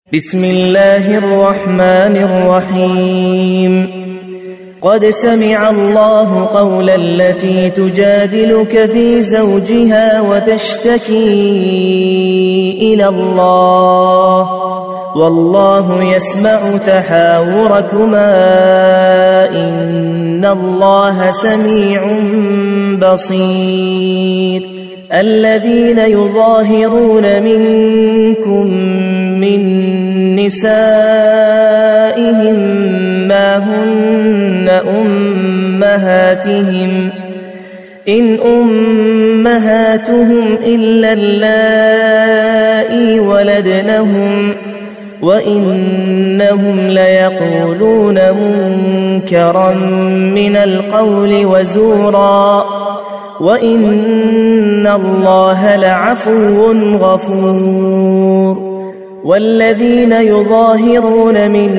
بسم الله الرحمن الرحيم قد سمع الله قول التي تجادلك في زوجها وتشتكي إلى الله والله يسمع تحاوركما إن الله سميع بصير الذين يظاهرون منكم من نسائهم ما هن أمهاتهم إن أمهاتهم إلا اللائي ولدنهم وإنهم ليقولون منكرا من القول وزورا وإن الله لعفو غفور والذين يظاهرون من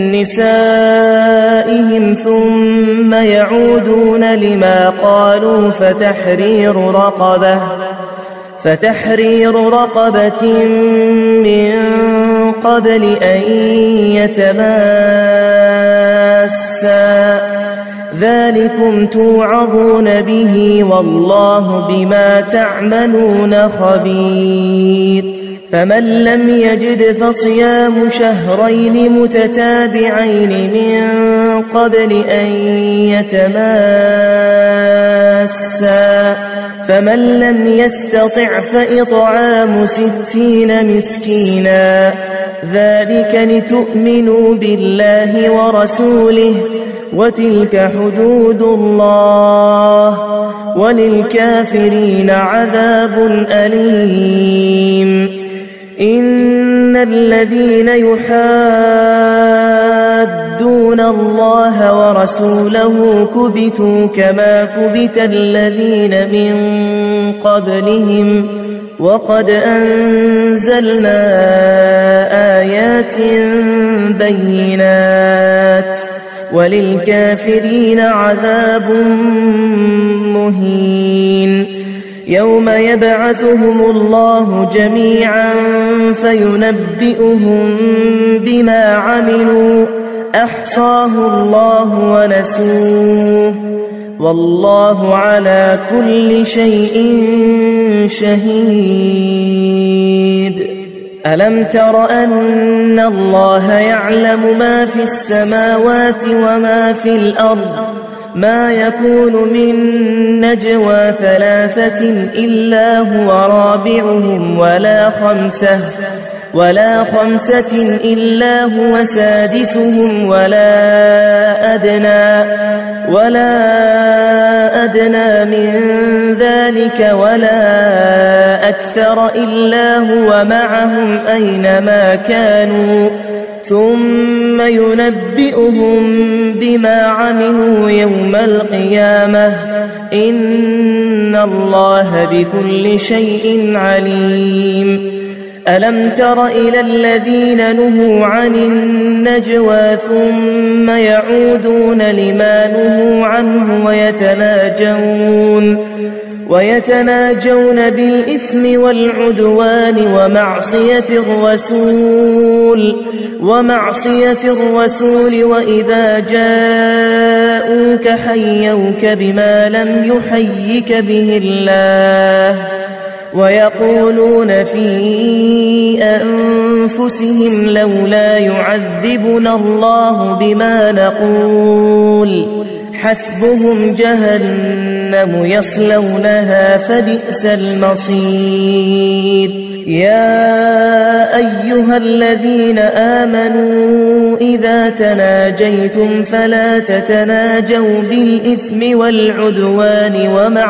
نسائهم ثم يعودون لما قالوا فتحرير رقبة من قبل أن يتماسا ذلكم توعظون به والله بما تعملون خبير فمن لم يجد فصيام شهرين متتابعين من قبل أن يتماسا فمن لم يستطع فإطعام 60 مسكينا ذلك لتؤمنوا بالله ورسوله وتلك حدود الله وللكافرين عذاب أليم إن الذين يحادون الله ورسوله كبتوا كما كبت الذين من قبلهم وقد أنزلنا آيات بينات وللكافرين عذاب مهين يوم يبعثهم الله جميعا فينبئهم بما عملوا أحصاه الله ونسوه والله على كل شيء شهيد ألم تر أن الله يعلم ما في السماوات وما في الأرض ما يكون من نجوى 3 إلا هو رابعهم ولا خمسة إلا هو سادسهم ولا أدنى من ذلك ولا أكثر إلا هو معهم أينما كانوا ثم ينبئهم بما عملوا يوم القيامة إن الله بكل شيء عليم ألم تر إلى الذين نهوا عن النجوى ثم يعودون لما نهوا عنه ويتناجون بالإثم والعدوان ومعصية الرسول وإذا جاءوك حيوك بما لم يحيك به الله ويقولون في أنفسهم لولا يعذبنا الله بما نقول حسبهم جهنم يصلونها فبئس المصير يا أيها الذين آمنوا إذا تناجيتم فلا تتناجوا بالإثم والعدوان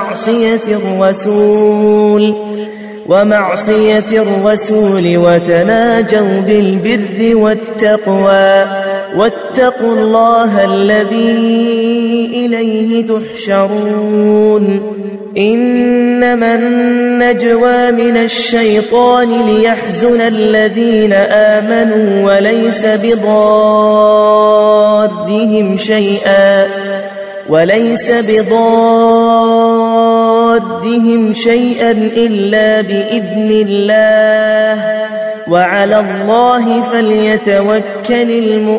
ومعصية الرسول وتناجوا بالبر والتقوى واتقوا الله الذي إليه تحشرون إنما النجوى من الشيطان ليحزن الذين آمنوا وليس بضارهم شيئا إلا بإذن الله وعلى الله فليتوكل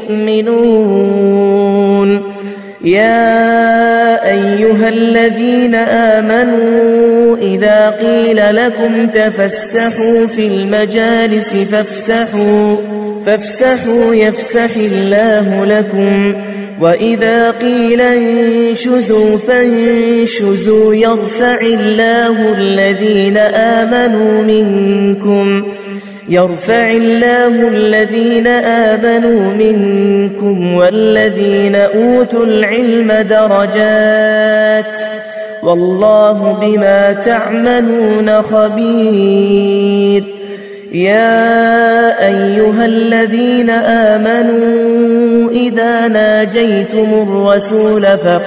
المؤمنون. يا أيها الذين آمنوا إذا قيل لكم تفسحوا في المجالس فافسحوا يفسح الله لكم، وإذا قيل انشزوا فانشزوا يرفع الله الذين آمنوا منكم والذين أوتوا العلم درجات، والله بما تعملون خبير. يا أيها الذين آمنوا إذا ناجيتم الرسول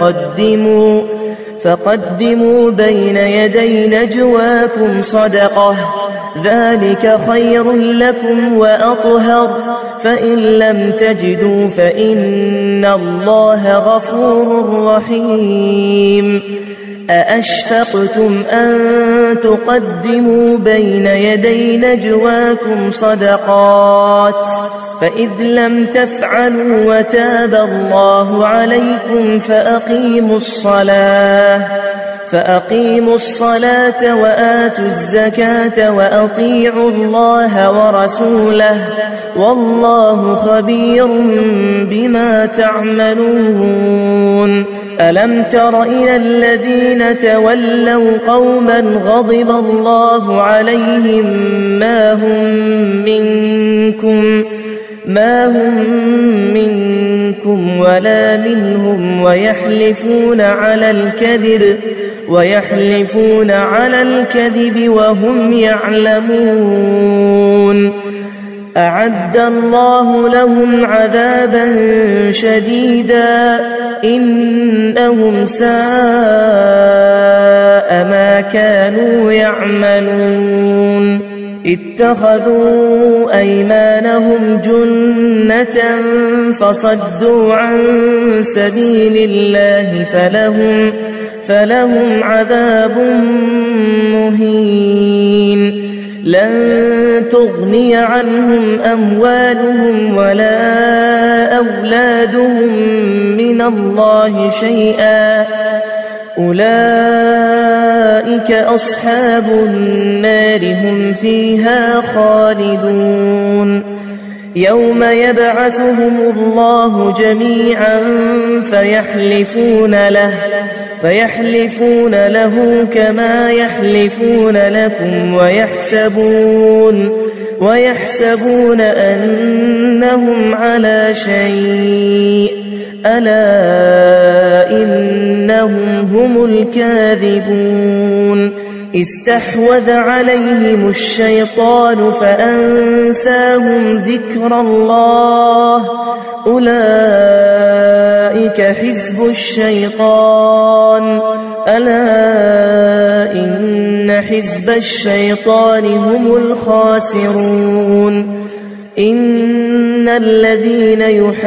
فقدموا بين يدي نجواكم صدقة، ذلك خير لكم وأطهر، فإن لم تجدوا فإن الله غفور رحيم. أأشفقتم أن تقدموا بين يدي نجواكم صدقات، فإذ لم تفعلوا وتاب الله عليكم فأقيموا الصلاة وآتوا الزكاة وأطيعوا الله ورسوله، والله خبير بما تعملون. ألم تر إلى الذين تولوا قوما غضب الله عليهم ما هم منكم ولا منهم ويحلفون على الكذب وهم يعلمون. أعد الله لهم عذابا شديدا إنهم ساء ما كانوا يعملون. اتخذوا أيمانهم جنة فصدوا عن سبيل الله فلهم عذاب مهين. لن تغني عنهم أموالهم ولا أولادهم من الله شيئا، أولئك أصحاب النار هم فيها خالدون. يوم يبعثهم الله جميعا فيحلفون له كما يحلفون لكم ويحسبون أنهم على شيء، ألا إنهم هم الكاذبون. استحوذ عليهم الشيطان فأنساهم ذكر الله، أولئك حزب الشيطان، ألا إن حزب الشيطان هم الخاسرون. إن الذين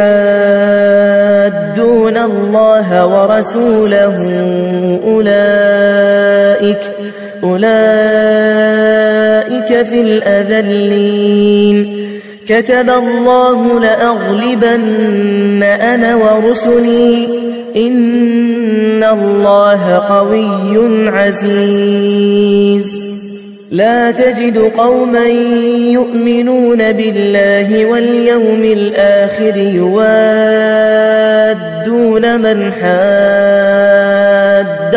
يحادون الله ورسوله أولئك في الأذلين. كتب الله لأغلبن أنا ورسلي إن الله قوي عزيز. لا تجد قوما يؤمنون بالله واليوم الآخر يوادون من حاد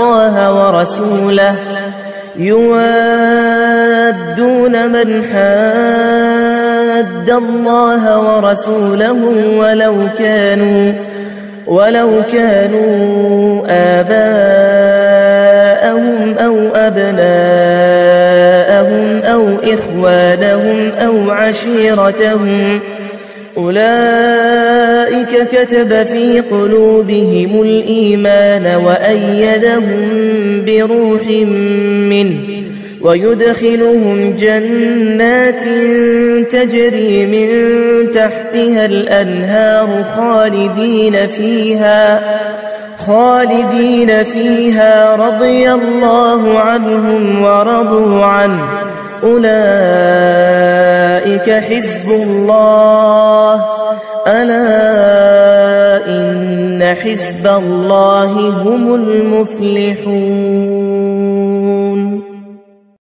الله ورسوله ولو كانوا آباءهم أو أبناءهم أو إخوانهم أو عشيرتهم، أولئك كتب في قلوبهم الإيمان وأيدهم بروح منه، ويدخلهم جنات تجري من تحتها الأنهار خالدين فيها رضي الله عنهم ورضوا عنه، أولئك حزب الله ألا إن حزب الله هم المفلحون